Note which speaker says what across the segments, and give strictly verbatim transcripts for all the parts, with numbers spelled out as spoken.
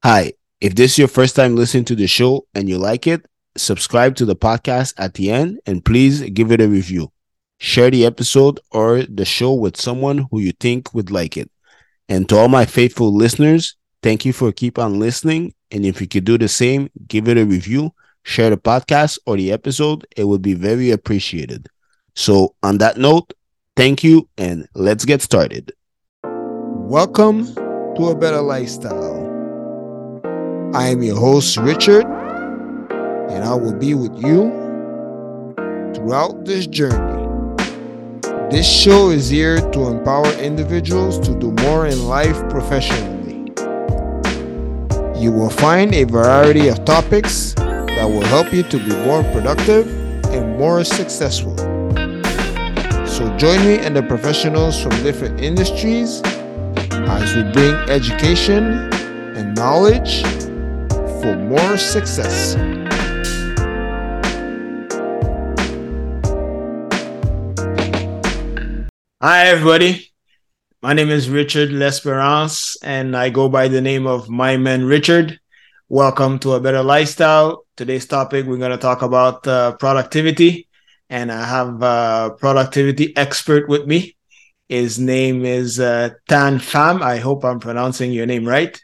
Speaker 1: Hi, if this is your first time listening to the show and you like it, subscribe to the podcast at the end and please give it a review. Share the episode or the show with someone who you think would like it. And to all my faithful listeners, thank you for keep on listening. And if you could do the same, give it a review, share the podcast or the episode, it would be very appreciated. So on that note, thank you and let's get started. Welcome to A Better Lifestyle. I am your host, Richard, and I will be with you throughout this journey. This show is here to empower individuals to do more in life professionally. You will find a variety of topics that will help you to be more productive and more successful. So join me and the professionals from different industries as we bring education and knowledge for more success. Hi, everybody. My name is Richard L'Esperance, and I go by the name of My Man Richard. Welcome to A Better Lifestyle. Today's topic, we're going to talk about uh, productivity, and I have a productivity expert with me. His name is uh, Tan Pham. I hope I'm pronouncing your name right.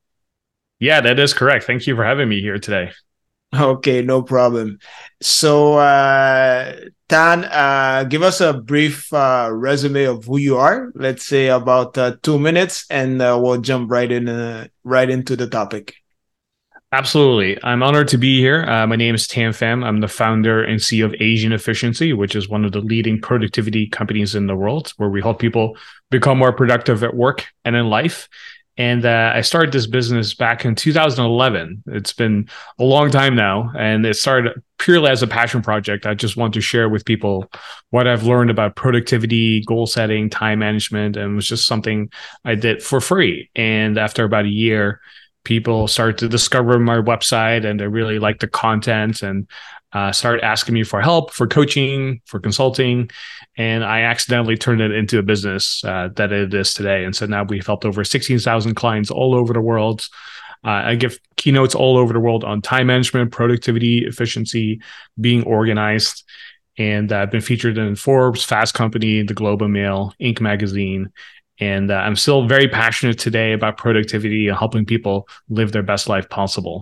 Speaker 2: Yeah, that is correct. Thank you for having me here today.
Speaker 1: Okay, no problem. So, uh, Tan, uh, give us a brief uh, resume of who you are. Let's say about uh, two minutes, and uh, we'll jump right in, uh, right into the topic.
Speaker 2: Absolutely. I'm honored to be here. Uh, my name is Tan Pham. I'm the founder and C E O of Asian Efficiency, which is one of the leading productivity companies in the world, where we help people become more productive at work and in life. And uh, I started this business back in two thousand eleven. It's been a long time now, and it started purely as a passion project. I just want to share with people what I've learned about productivity, goal setting, time management, and it was just something I did for free. And after about a year, people started to discover my website, and they really liked the content and uh, started asking me for help, for coaching, for consulting. And I accidentally turned it into a business uh, that it is today. And so now we've helped over sixteen thousand clients all over the world. Uh, I give keynotes all over the world on time management, productivity, efficiency, being organized. And uh, I've been featured in Forbes, Fast Company, The Globe and Mail, Inc magazine. And uh, I'm still very passionate today about productivity and helping people live their best life possible.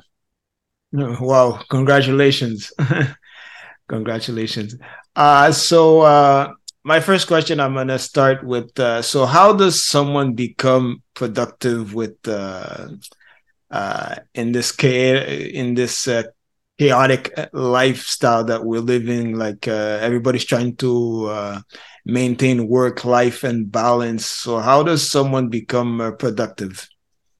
Speaker 1: Wow, congratulations. Congratulations. Uh, so uh, my first question, I'm going to start with, uh, so how does someone become productive with uh, uh, in this cha- in this uh, chaotic lifestyle that we're living? Like uh, everybody's trying to uh, maintain work, life, and balance. So how does someone become uh, productive?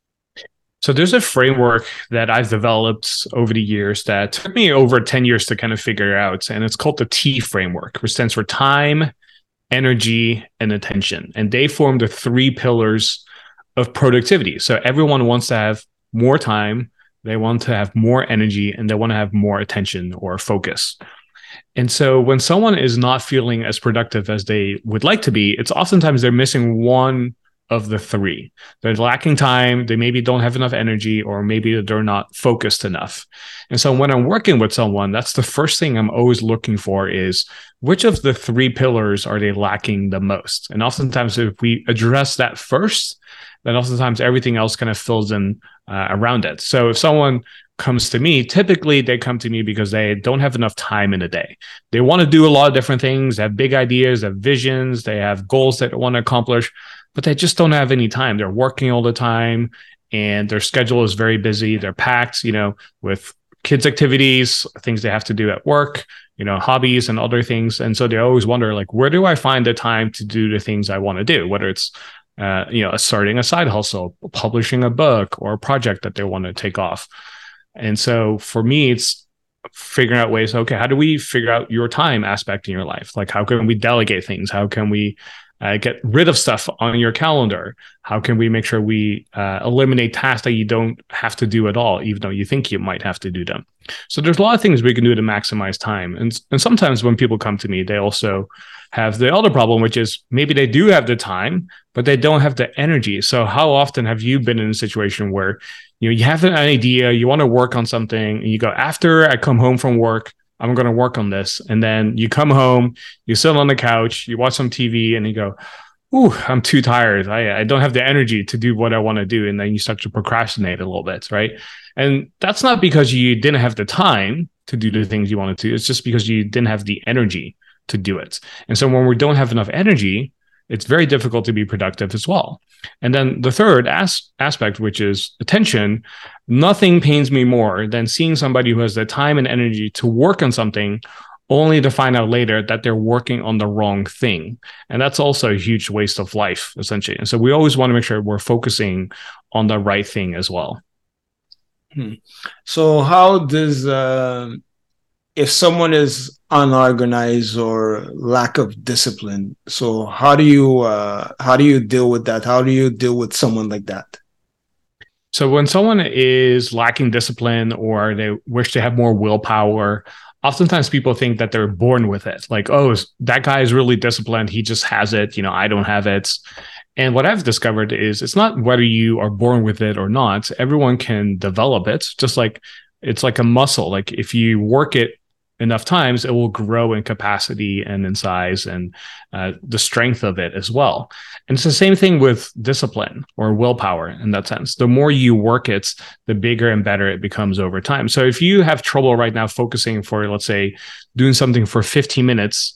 Speaker 2: So there's a framework that I've developed over the years that took me over ten years to kind of figure out. And it's called the T framework, which stands for time, energy, and attention. And they form the three pillars of productivity. So everyone wants to have more time, they want to have more energy, and they want to have more attention or focus. And so when someone is not feeling as productive as they would like to be, it's oftentimes they're missing one of the three. They're lacking time, they maybe don't have enough energy, or maybe they're not focused enough. And so when I'm working with someone, that's the first thing I'm always looking for is which of the three pillars are they lacking the most? And oftentimes if we address that first, then oftentimes everything else kind of fills in uh, around it. So if someone comes to me, typically they come to me because they don't have enough time in a day. They want to do a lot of different things, they have big ideas, they have visions, they have goals that they want to accomplish, but they just don't have any time. They're working all the time and their schedule is very busy. They're packed, you know, with kids' activities, things they have to do at work, you know, hobbies and other things. And so they always wonder, like, where do I find the time to do the things I want to do? Whether it's, uh, you know, starting a side hustle, publishing a book, or a project that they want to take off. And so for me, it's figuring out ways, okay, how do we figure out your time aspect in your life? Like, how can we delegate things? How can we uh, get rid of stuff on your calendar? How can we make sure we uh, eliminate tasks that you don't have to do at all, even though you think you might have to do them? So there's a lot of things we can do to maximize time. And, and sometimes when people come to me, they also have the other problem, which is maybe they do have the time, but they don't have the energy. So how often have you been in a situation where You know, you have an idea, you want to work on something, and you go, after I come home from work, I'm going to work on this. And then you come home, you sit on the couch, you watch some T V, and you go, ooh, I'm too tired. I, I don't have the energy to do what I want to do. And then you start to procrastinate a little bit, right? And that's not because you didn't have the time to do the things you wanted to. It's just because you didn't have the energy to do it. And so when we don't have enough energy, it's very difficult to be productive as well. And then the third as- aspect, which is attention, nothing pains me more than seeing somebody who has the time and energy to work on something only to find out later that they're working on the wrong thing. And that's also a huge waste of life, essentially. And so we always want to make sure we're focusing on the right thing as well.
Speaker 3: Hmm. So how does, uh, if someone is unorganized or lack of discipline, so how do you, uh, how do you deal with that? How do you deal with someone like that?
Speaker 2: So when someone is lacking discipline or they wish to have more willpower, oftentimes people think that they're born with it. Like, oh, that guy is really disciplined. He just has it. You know, I don't have it. And what I've discovered is it's not whether you are born with it or not. Everyone can develop it, just like it's like a muscle. Like if you work it enough times, it will grow in capacity and in size and uh, the strength of it as well. And it's the same thing with discipline or willpower in that sense. The more you work it, the bigger and better it becomes over time. So if you have trouble right now focusing for, let's say, doing something for fifteen minutes,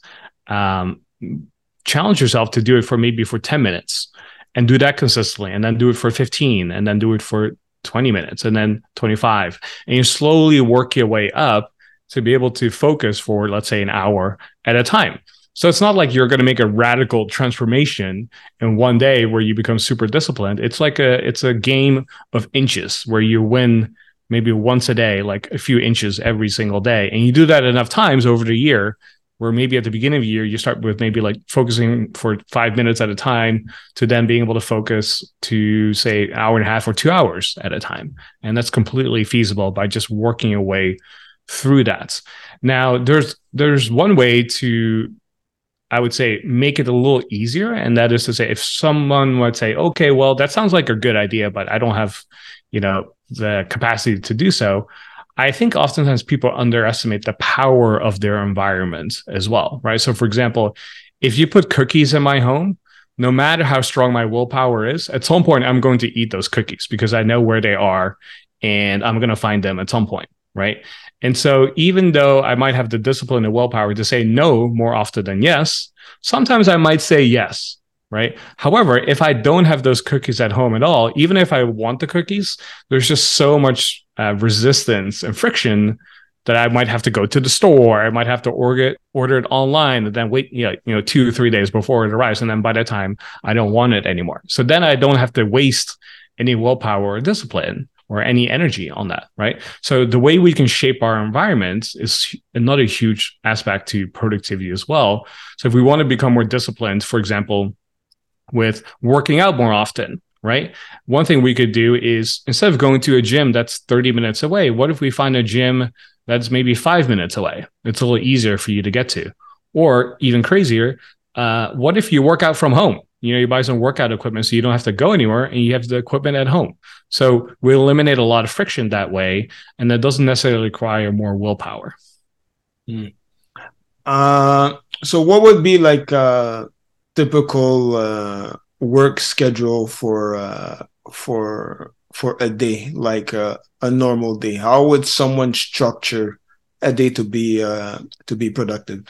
Speaker 2: um, challenge yourself to do it for maybe for ten minutes and do that consistently, and then do it for fifteen, and then do it for twenty minutes, and then twenty-five. And you slowly work your way up to be able to focus for, let's say, an hour at a time. So it's not like you're going to make a radical transformation in one day where you become super disciplined. It's like a, it's a game of inches where you win maybe once a day, like a few inches every single day. And you do that enough times over the year, where maybe at the beginning of the year, you start with maybe like focusing for five minutes at a time to then being able to focus to say an hour and a half or two hours at a time. And that's completely feasible by just working your way through that. Now, there's there's one way to, I would say, make it a little easier. And that is to say, if someone would say, okay, well, that sounds like a good idea, but I don't have, you know, the capacity to do so. I think oftentimes people underestimate the power of their environment as well, right? So for example, if you put cookies in my home, no matter how strong my willpower is, at some point, I'm going to eat those cookies because I know where they are and I'm going to find them at some point, right? And so even though I might have the discipline and willpower to say no more often than yes, sometimes I might say yes, right? However, if I don't have those cookies at home at all, even if I want the cookies, there's just so much uh, resistance and friction that I might have to go to the store. I might have to order, order it online and then wait, you know, you know, two or three days before it arrives. And then by that time, I don't want it anymore. So then I don't have to waste any willpower or discipline or any energy on that, right? So the way we can shape our environment is another huge aspect to productivity as well. So if we want to become more disciplined, for example, with working out more often, right? One thing we could do is, instead of going to a gym that's thirty minutes away, what if we find a gym that's maybe five minutes away? It's a little easier for you to get to. Or even crazier, uh, what if you work out from home? You know, you buy some workout equipment so you don't have to go anywhere and you have the equipment at home. So we eliminate a lot of friction that way, and that doesn't necessarily require more willpower.
Speaker 3: Mm. Uh, so what would be like a typical uh, work schedule for uh, for for a day, like a, a normal day? How would someone structure a day to be uh, to be productive?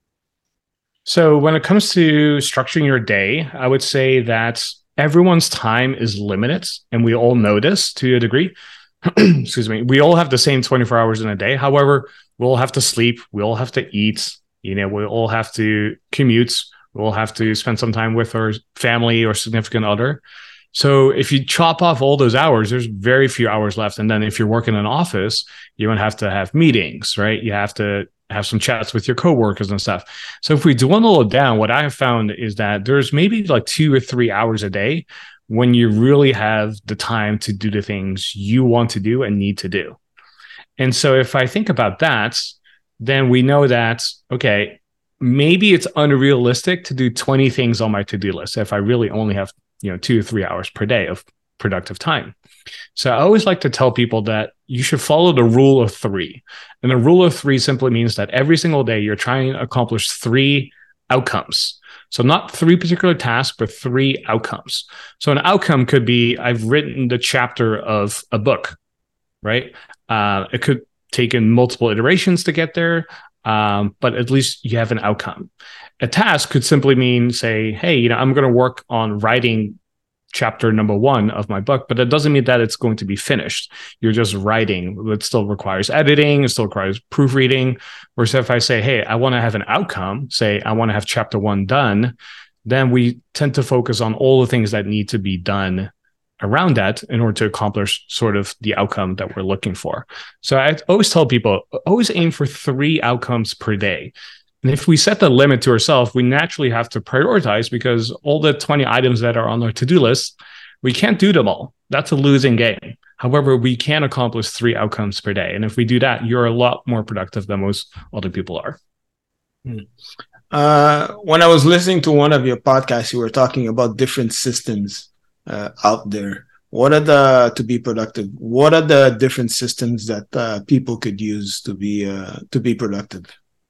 Speaker 2: So when it comes to structuring your day, I would say that everyone's time is limited, and we all know this to a degree. Excuse me. We all have the same twenty-four hours in a day. However, we all have to sleep. We all have to eat. You know, we all have to commute. We'll have to spend some time with our family or significant other. So if you chop off all those hours, there's very few hours left. And then if you're working in an office, you would have to have meetings, right? You have to have some chats with your coworkers and stuff. So if we dwindle it down, what I have found is that there's maybe like two or three hours a day when you really have the time to do the things you want to do and need to do. And so if I think about that, then we know that, okay, maybe it's unrealistic to do twenty things on my to-do list if I really only have, you know, two or three hours per day of productive time. So I always like to tell people that you should follow the rule of three. And the rule of three simply means that every single day you're trying to accomplish three outcomes. So not three particular tasks, but three outcomes. So an outcome could be, I've written the chapter of a book, right? Uh, it could take in multiple iterations to get there, um, but at least you have an outcome. A task could simply mean, say, hey, you know, I'm going to work on writing chapter number one of my book, but that doesn't mean that it's going to be finished. You're just writing. It still requires editing. It still requires proofreading. Whereas if I say, hey, I want to have an outcome, say I want to have chapter one done, then we tend to focus on all the things that need to be done around that in order to accomplish sort of the outcome that we're looking for. So I always tell people, always aim for three outcomes per day. And if we set the limit to ourselves, we naturally have to prioritize, because all the twenty items that are on our to-do list, we can't do them all. That's a losing game. However, we can accomplish three outcomes per day. And if we do that, you're a lot more productive than most other people are.
Speaker 3: Uh, when I was listening to one of your podcasts, you were talking about different systems uh, out there. What are the, to be productive, what are the different systems that uh, people could use to be uh, to be productive?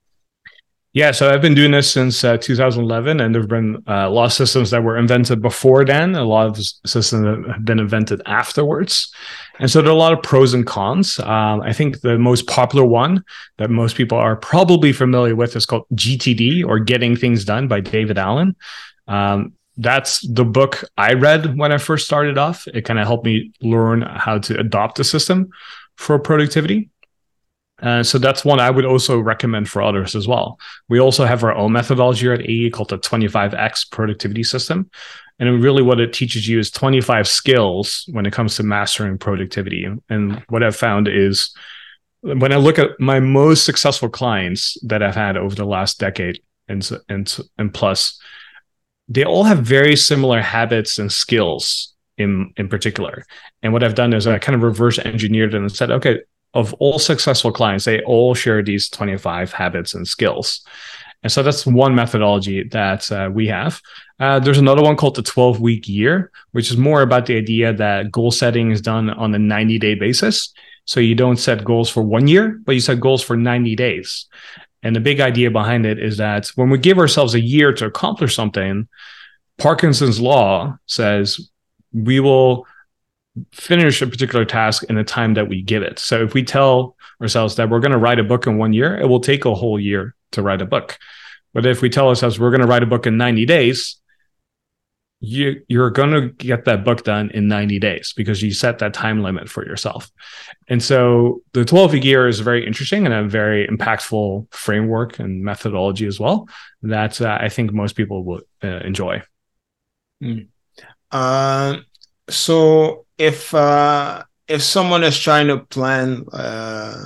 Speaker 2: Yeah, so I've been doing this since uh, two thousand eleven, and there have been uh, a lot of systems that were invented before then, a lot of systems that have been invented afterwards. And so there are a lot of pros and cons. Um, I think the most popular one that most people are probably familiar with is called G T D, or Getting Things Done by David Allen. Um, that's the book I read when I first started off. It kind of helped me learn how to adopt the system for productivity. Uh, so that's one I would also recommend for others as well. We also have our own methodology here at A E called the twenty-five X productivity system. And really what it teaches you is twenty-five skills when it comes to mastering productivity. And what I've found is when I look at my most successful clients that I've had over the last decade and, and, and plus, they all have very similar habits and skills in, in particular. And what I've done is I kind of reverse engineered it and said, okay, of all successful clients, they all share these twenty-five habits and skills. And so that's one methodology that uh, we have. Uh, there's another one called the twelve-week year, which is more about the idea that goal setting is done on a ninety-day basis. So you don't set goals for one year, but you set goals for ninety days. And the big idea behind it is that when we give ourselves a year to accomplish something, Parkinson's law says we will finish a particular task in the time that we give it. So if we tell ourselves that we're going to write a book in one year, it will take a whole year to write a book. But if we tell ourselves we're going to write a book in ninety days, you, you're going to get that book done in ninety days because you set that time limit for yourself. And so the twelve-week year is very interesting and a very impactful framework and methodology as well that uh, I think most people will uh, enjoy.
Speaker 3: Mm. Uh, so if uh, if someone is trying to plan uh,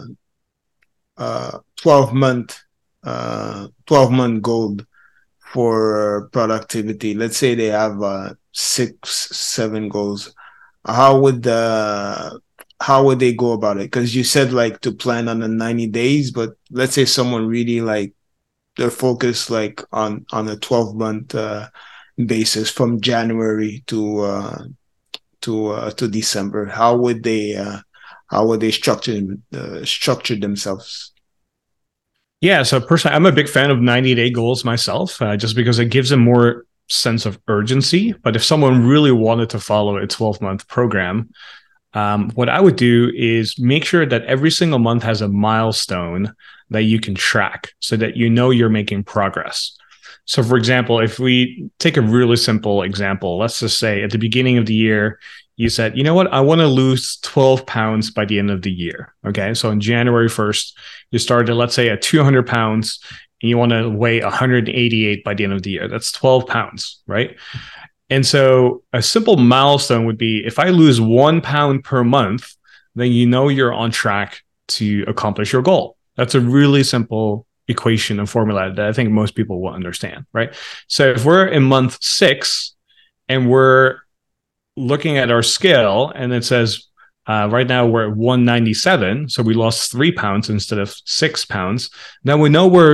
Speaker 3: uh, twelve month uh, twelve month goal for productivity, let's say they have uh, six seven goals, how would the how would they go about it? Because you said like to plan on the ninety days, but let's say someone really like they're focused like on on a twelve month uh, basis from January to uh, to uh, to December. How would they uh, how would they structure uh, structure themselves?
Speaker 2: Yeah, so personally, I'm a big fan of ninety-day goals myself, uh, just because it gives them more sense of urgency. But if someone really wanted to follow a twelve-month program, um, what I would do is make sure that every single month has a milestone that you can track so that you know you're making progress. So, for example, if we take a really simple example, let's just say at the beginning of the year, you said, you know what, I want to lose twelve pounds by the end of the year. Okay. So on January first, you started, let's say, at two hundred pounds and you want to weigh one hundred eighty-eight by the end of the year. That's twelve pounds, right? And so a simple milestone would be if I lose one pound per month, then you know you're on track to accomplish your goal. That's a really simple equation and formula that I think most people will understand, right? So if we're in month six and we're looking at our scale and it says uh, right now we're at one ninety-seven, so we lost three pounds instead of six pounds, then we know we're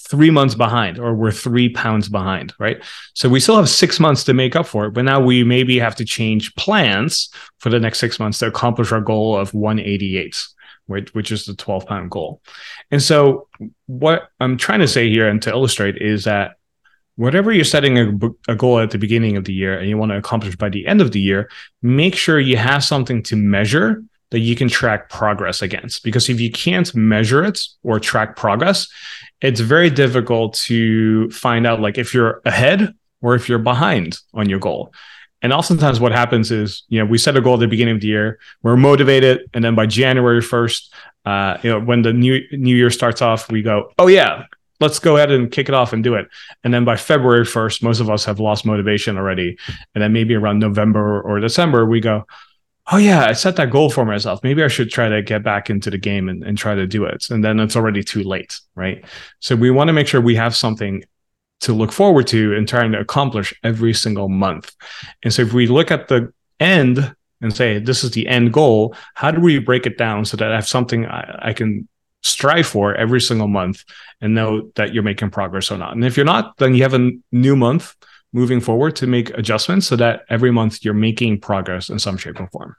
Speaker 2: three months behind, or we're three pounds behind, right? So we still have six months to make up for it, but now we maybe have to change plans for the next six months to accomplish our goal of one eighty-eight, which, which is the twelve pound goal. And so what I'm trying to say here and to illustrate is that whatever you're setting a, a goal at the beginning of the year and you want to accomplish by the end of the year, make sure you have something to measure that you can track progress against. Because if you can't measure it or track progress, it's very difficult to find out like if you're ahead or if you're behind on your goal. And oftentimes what happens is, you know, we set a goal at the beginning of the year, we're motivated, and then by January first, uh, you know, when the new new year starts off, we go, oh yeah, let's go ahead and kick it off and do it. And then by February first, most of us have lost motivation already. And then maybe around November or December, we go, oh yeah, I set that goal for myself. Maybe I should try to get back into the game and, and try to do it. And then it's already too late, right? So we want to make sure we have something to look forward to and trying to accomplish every single month. And so if we look at the end and say, this is the end goal, how do we break it down so that I have something I, I can strive for every single month and know that you're making progress or not? And if you're not, then you have a new month moving forward to make adjustments so that every month you're making progress in some shape or form.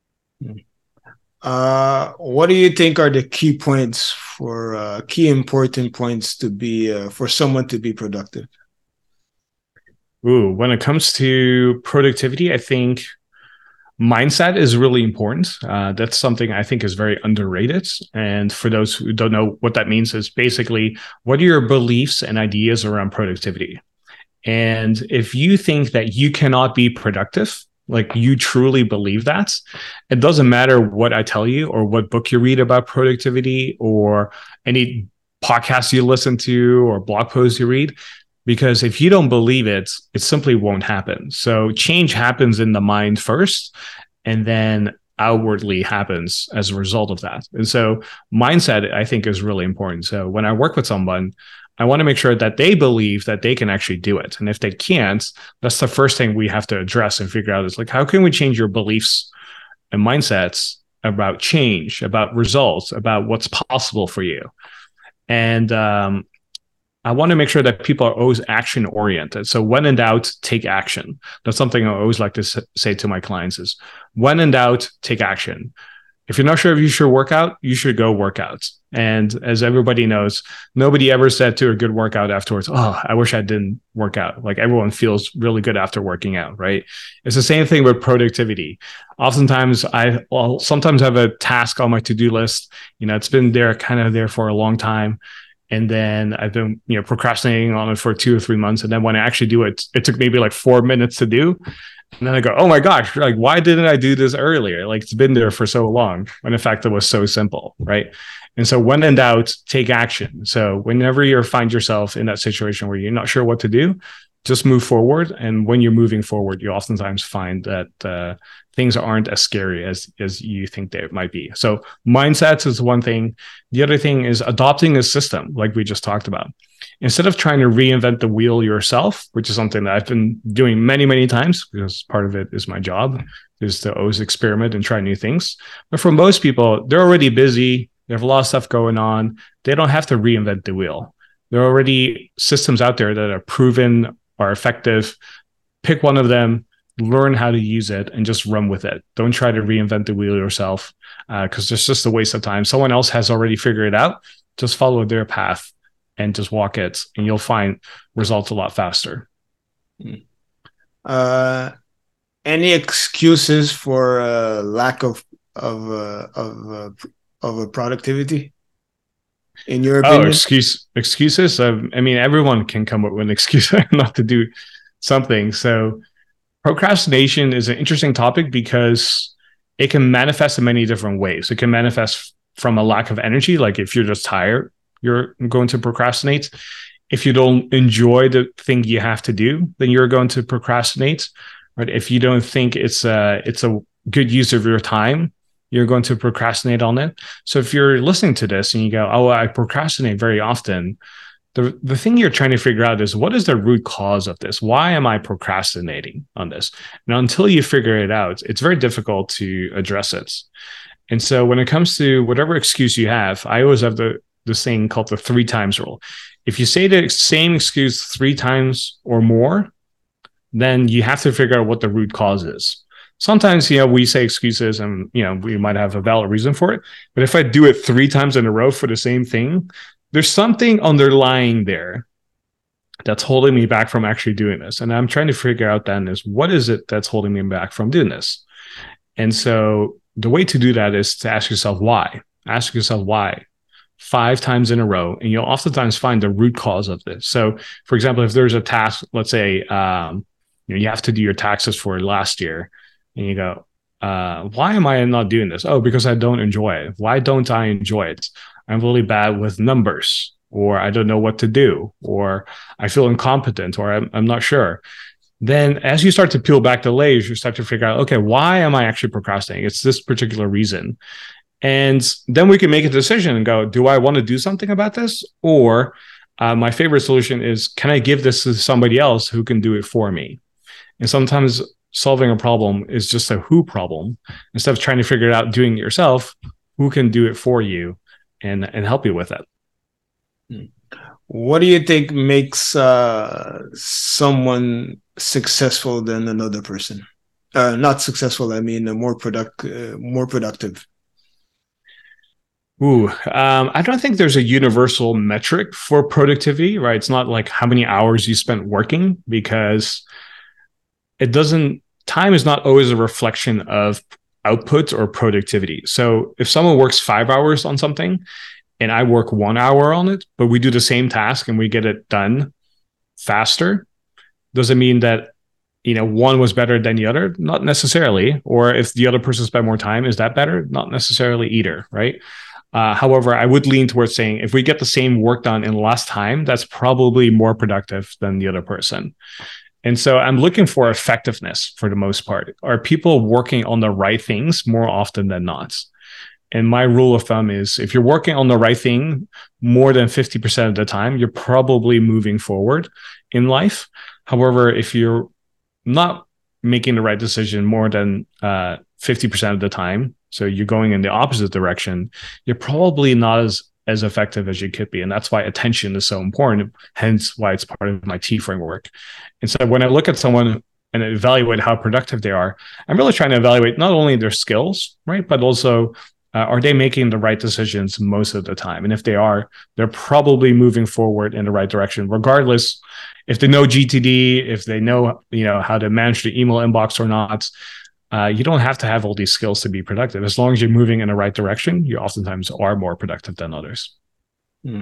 Speaker 3: Uh, what do you think are the key points for uh, key important points to be uh, for someone to be productive?
Speaker 2: Ooh, when it comes to productivity, I think mindset is really important. Uh, that's something I think is very underrated. And for those who don't know what that means, is basically what are your beliefs and ideas around productivity? And if you think that you cannot be productive, like you truly believe that, it doesn't matter what I tell you or what book you read about productivity or any podcast you listen to or blog posts you read, because if you don't believe it, it simply won't happen. So change happens in the mind first, and then outwardly happens as a result of that. And so mindset, I think, is really important. So when I work with someone, I want to make sure that they believe that they can actually do it. And if they can't, that's the first thing we have to address and figure out is like, how can we change your beliefs and mindsets about change, about results, about what's possible for you? And um, I want to make sure that people are always action oriented. So when in doubt, take action. That's something I always like to say to my clients is when in doubt, take action. If you're not sure if you should work out, you should go work out. And as everybody knows, nobody ever said to a good workout afterwards, oh, I wish I didn't work out. Like everyone feels really good after working out, right? It's the same thing with productivity. Oftentimes I well, sometimes have a task on my to-do list. You know, it's been there kind of there for a long time. And then I've been, you know, procrastinating on it for two or three months. And then when I actually do it, it took maybe like four minutes to do. And then I go, oh my gosh, like, why didn't I do this earlier? Like it's been there for so long. When in fact, it was so simple, right? And so when in doubt, take action. So whenever you find yourself in that situation where you're not sure what to do, just move forward. And when you're moving forward, you oftentimes find that uh, things aren't as scary as, as you think they might be. So mindsets is one thing. The other thing is adopting a system like we just talked about. Instead of trying to reinvent the wheel yourself, which is something that I've been doing many, many times, because part of it is my job, is to always experiment and try new things. But for most people, they're already busy. They have a lot of stuff going on. They don't have to reinvent the wheel. There are already systems out there that are proven, are effective. Pick one of them, learn how to use it, and just run with it. Don't try to reinvent the wheel yourself, because uh, it's just a waste of time. Someone else has already figured it out. Just follow their path and just walk it, and you'll find results a lot faster.
Speaker 3: Uh, any excuses for uh, lack of of uh, of uh, of a productivity, in your opinion?
Speaker 2: Oh, excuse excuses. Um, I mean, everyone can come up with an excuse not to do something. So, procrastination is an interesting topic because it can manifest in many different ways. It can manifest from a lack of energy, like if you're just tired, you're going to procrastinate. If you don't enjoy the thing you have to do, then you're going to procrastinate. Right? If you don't think it's a it's a good use of your time, you're going to procrastinate on it. So if you're listening to this and you go, "Oh, I procrastinate very often," the the thing you're trying to figure out is, what is the root cause of this? Why am I procrastinating on this? And until you figure it out, it's very difficult to address it. And so when it comes to whatever excuse you have, I always have the this thing called the three times rule. If you say the same excuse three times or more, then you have to figure out what the root cause is. Sometimes, you know, we say excuses and, you know, we might have a valid reason for it. But if I do it three times in a row for the same thing, there's something underlying there that's holding me back from actually doing this. And I'm trying to figure out then is what is it that's holding me back from doing this? And so the way to do that is to ask yourself why. Ask yourself why five times in a row, and you'll oftentimes find the root cause of this. So, for example, if there's a task, let's say um, you know, you have to do your taxes for last year, and you go, uh, why am I not doing this? Oh, because I don't enjoy it. Why don't I enjoy it? I'm really bad with numbers, or I don't know what to do, or I feel incompetent, or I'm, I'm not sure. Then as you start to peel back the layers, you start to figure out, okay, why am I actually procrastinating? It's this particular reason. And then we can make a decision and go, do I want to do something about this? Or uh, my favorite solution is, can I give this to somebody else who can do it for me? And sometimes solving a problem is just a who problem. Instead of trying to figure it out doing it yourself, who can do it for you and, and help you with it?
Speaker 3: What do you think makes uh, someone successful than another person? Uh, not successful, I mean uh, more product, uh, more productive.
Speaker 2: Ooh, um, I don't think there's a universal metric for productivity, right? It's not like how many hours you spent working, because it doesn't, time is not always a reflection of output or productivity. So if someone works five hours on something and I work one hour on it, but we do the same task and we get it done faster, does it mean that, you know, one was better than the other? Not necessarily. Or if the other person spent more time, is that better? Not necessarily either, right? Uh, however, I would lean towards saying if we get the same work done in less time, that's probably more productive than the other person. And so I'm looking for effectiveness for the most part. Are people working on the right things more often than not? And my rule of thumb is if you're working on the right thing more than fifty percent of the time, you're probably moving forward in life. However, if you're not making the right decision more than uh, fifty percent of the time, so you're going in the opposite direction, you're probably not as, as effective as you could be. And that's why attention is so important, hence why it's part of my T framework. And so when I look at someone and evaluate how productive they are, I'm really trying to evaluate not only their skills, right, but also uh, are they making the right decisions most of the time? And if they are, they're probably moving forward in the right direction, regardless if they know G T D, if they know, you know, how to manage the email inbox or not. Uh, you don't have to have all these skills to be productive. As long as you're moving in the right direction, you oftentimes are more productive than others.
Speaker 3: Hmm.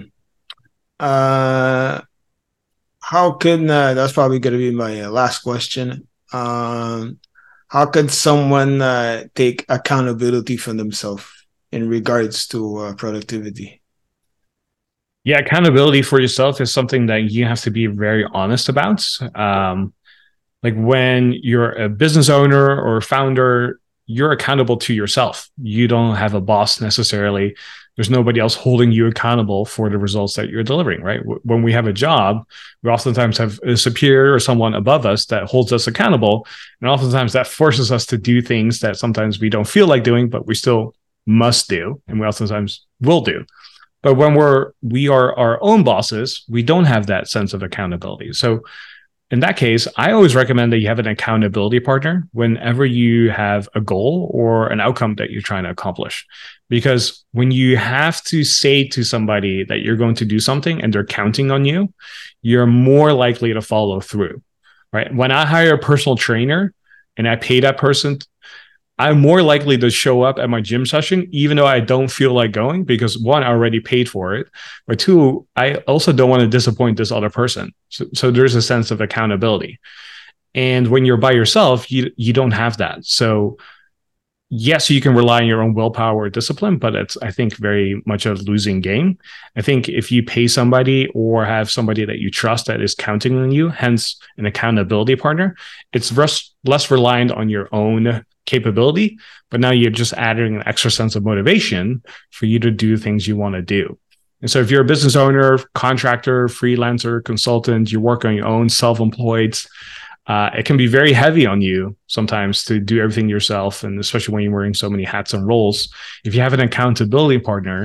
Speaker 3: Uh, how can, uh, that's probably going to be my uh, last question. Um, how can someone uh, take accountability for themselves in regards to uh, productivity?
Speaker 2: Yeah, accountability for yourself is something that you have to be very honest about. Um, Like when you're a business owner or founder, you're accountable to yourself. You don't have a boss necessarily. There's nobody else holding you accountable for the results that you're delivering, right? When we have a job, we oftentimes have a superior or someone above us that holds us accountable. And oftentimes that forces us to do things that sometimes we don't feel like doing, but we still must do. And we oftentimes will do. But when we're, we are our own bosses, we don't have that sense of accountability. So in that case, I always recommend that you have an accountability partner whenever you have a goal or an outcome that you're trying to accomplish. Because when you have to say to somebody that you're going to do something and they're counting on you, you're more likely to follow through, right? When I hire a personal trainer and I pay that person, I'm more likely to show up at my gym session, even though I don't feel like going, because one, I already paid for it. But two, I also don't want to disappoint this other person. So, so there's a sense of accountability. And when you're by yourself, you, you don't have that. So yes, you can rely on your own willpower or discipline, but it's, I think, very much a losing game. I think if you pay somebody or have somebody that you trust that is counting on you, hence an accountability partner, it's less, less reliant on your own capability, but now you're just adding an extra sense of motivation for you to do things you want to do. And so if you're a business owner, contractor, freelancer, consultant, you work on your own, self-employed, uh, it can be very heavy on you sometimes to do everything yourself. And especially when you're wearing so many hats and roles, if you have an accountability partner,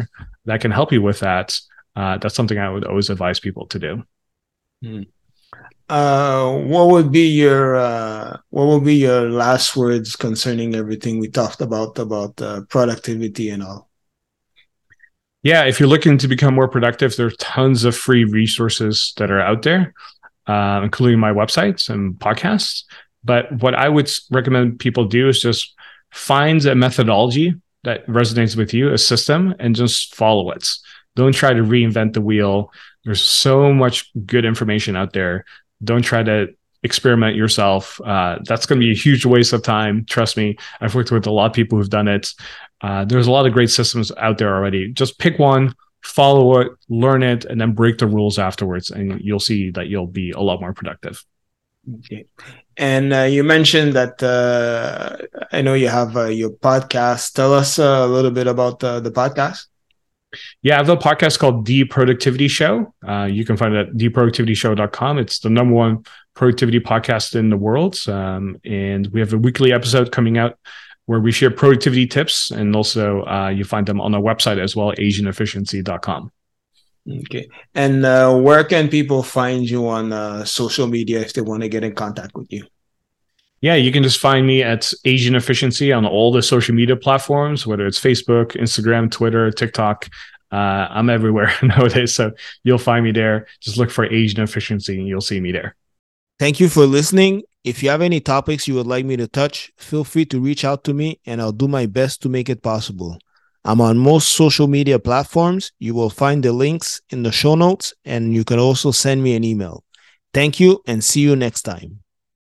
Speaker 2: that can help you with that, uh, that's something I would always advise people to do.
Speaker 3: Hmm. Uh, what would be your uh, what would be your last words concerning everything we talked about about uh, productivity and all?
Speaker 2: Yeah, if you're looking to become more productive, there's tons of free resources that are out there, uh, including my websites and podcasts. But what I would recommend people do is just find a methodology that resonates with you, a system, and just follow it. Don't try to reinvent the wheel. There's so much good information out there. Don't try to experiment yourself. Uh, that's going to be a huge waste of time. Trust me. I've worked with a lot of people who've done it. Uh, there's a lot of great systems out there already. Just pick one, follow it, learn it, and then break the rules afterwards. And you'll see that you'll be a lot more productive.
Speaker 3: Okay. And uh, you mentioned that uh, I know you have uh, your podcast. Tell us uh, a little bit about uh, the podcast.
Speaker 2: Yeah, I have a podcast called The Productivity Show. Uh, you can find it at the productivity show dot com. It's the number one productivity podcast in the world. Um, and we have a weekly episode coming out where we share productivity tips. And also uh, you find them on our website as well, asian efficiency dot com.
Speaker 3: Okay. And uh, where can people find you on uh, social media if they want to get in contact with you?
Speaker 2: Yeah, you can just find me at Asian Efficiency on all the social media platforms, whether it's Facebook, Instagram, Twitter, TikTok. Uh, I'm everywhere nowadays, so you'll find me there. Just look for Asian Efficiency and you'll see me there.
Speaker 1: Thank you for listening. If you have any topics you would like me to touch, feel free to reach out to me and I'll do my best to make it possible. I'm on most social media platforms. You will find the links in the show notes and you can also send me an email. Thank you and see you next time.